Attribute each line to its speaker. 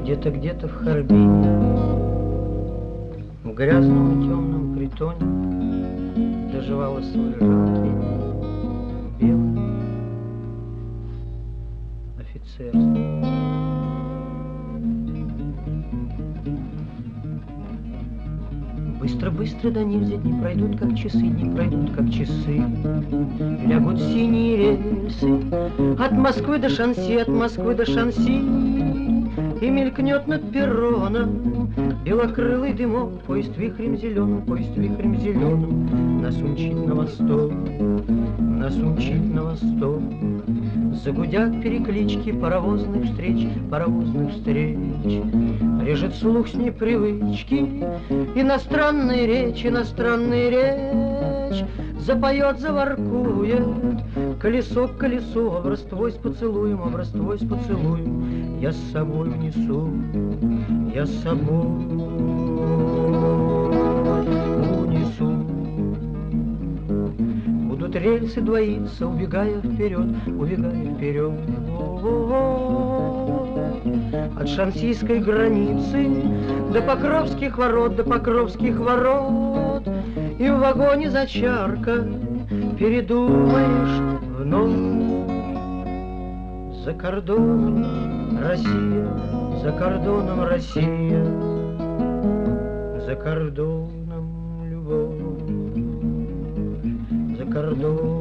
Speaker 1: Где-то в Харбине, в грязном и темном притоне доживала свой жалкий белый офицер. Быстро-быстро до нельзя дни пройдут, как часы, дни пройдут, как часы. Лягут синие рельсы от Москвы до Шанси, от Москвы до Шанси. И мелькнет над перроном белокрылый дымок. Поезд вихрем зеленым, поезд вихрем зеленым нас умчит на восток, нас умчит на восток. Загудят переклички паровозных встреч, паровозных встреч. Режет слух с непривычки иностранная речь, иностранная речь. Запоет, заворкует колесо к колесу, образ твой с поцелуем, образ твой с поцелуем я с собой унесу, я с собой унесу. Будут рельсы двоиться, убегая вперед, убегая вперед. От шансийской границы до Покровских ворот, до Покровских ворот. И в вагоне за чаркой передумаешь вновь. За кордоном Россия, за кордоном Россия, за кордоном любовь, за кордоном.